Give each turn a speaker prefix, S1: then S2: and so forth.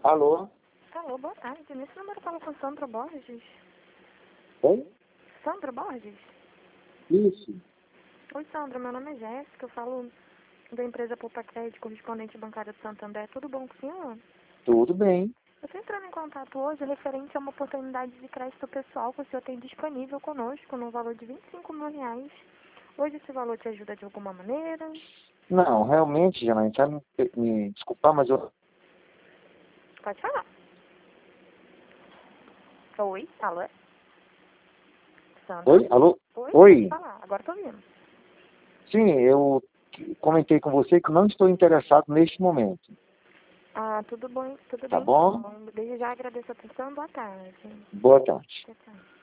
S1: Alô?
S2: Alô, boa tarde. Nesse número eu falo com Sandra Borges.
S1: Oi?
S2: Sandra Borges?
S1: Isso.
S2: Oi, Sandra. Meu nome é Jéssica. Eu falo da empresa Poupa Crédito, correspondente bancária de Santander. Tudo bom com o senhor?
S1: Tudo bem.
S2: Eu estou entrando em contato hoje referente a uma oportunidade de crédito pessoal que o senhor tem disponível conosco no valor de R$ 25.000. Hoje esse valor te ajuda de alguma maneira?
S1: Não, realmente, Janaína, sabe me desculpar, mas eu...
S2: Pode falar. Oi, alô? Sandra?
S1: Oi? Alô?
S2: Oi, pode
S1: Oi?
S2: falar. Agora estou ouvindo.
S1: Sim, eu comentei com você que não estou interessado neste momento.
S2: Ah, tudo bom,
S1: Tá
S2: então.
S1: bom?
S2: Desde já agradeço a atenção. Boa tarde.
S1: Boa tarde.
S2: Tchau, tchau.